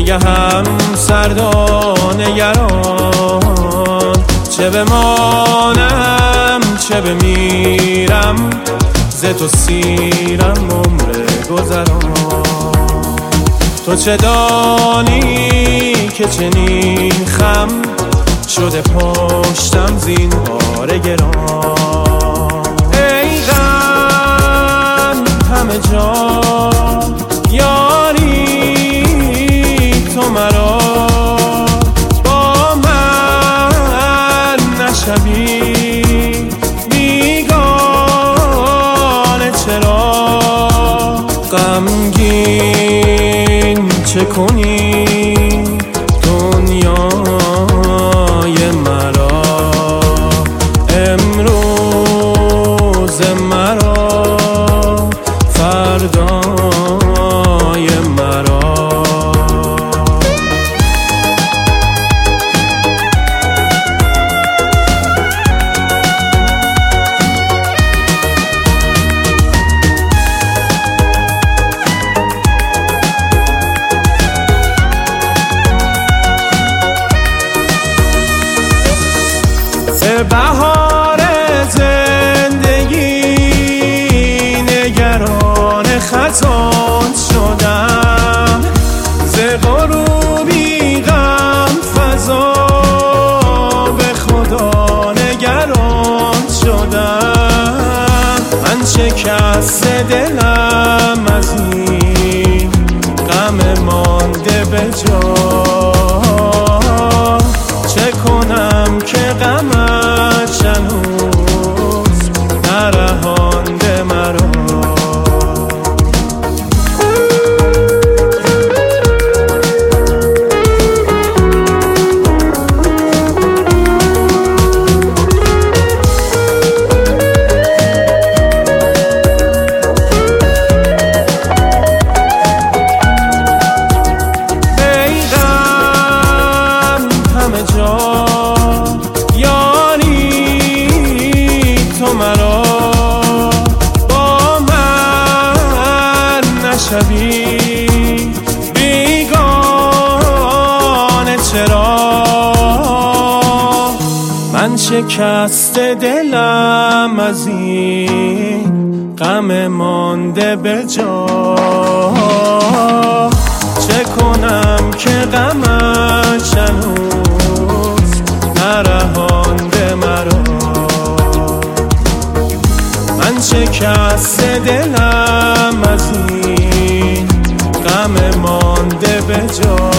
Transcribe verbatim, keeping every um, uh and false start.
نگهم سرد و نگران، چه بمانم چه بمیرم، ز تو سیرم عمر گذران. تو چه دانی که چنین خم شده پشتم زین بار گران. ای غم همه جا یاری تو مرا، با من نشوی بیگانه چرا؟ غمگین چه کنی دنیای مرا، امروز مرا فردای مرا. بهار زندگی نگران خزان شدم، ز غروبی غم فزا به خدا نگران شدم. من شکست دلم از این غم مانده به جا، چه کنم که غمش هنوز نرهانده مرا. ای غم همه جا تو مرا، با من نشوی بیگانه چرا؟ من شکست دلم از این غم مانده به جا، چه کنم که غمش هنوز نرهانده مرا. من شکست دلم از این غم مانده به جا،